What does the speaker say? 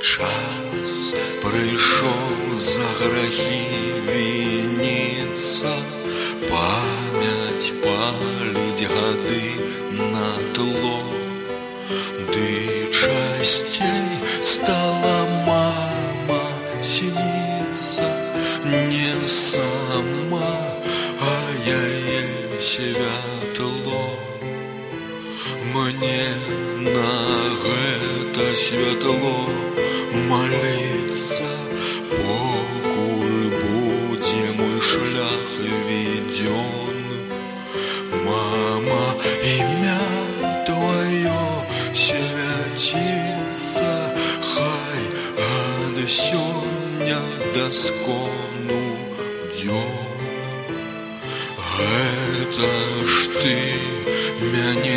Час прыйшоў за грахі вініцца, памяць паліць гады на тло. Ды часцей стала мама сініцца, не сама, а яе святло. Мне на гэта святло молиться, покуль будзе мой шлях ведён. Мама, імя твоё свяціцца, хай ад сёння да скону дзён. Гэта ж ты мяне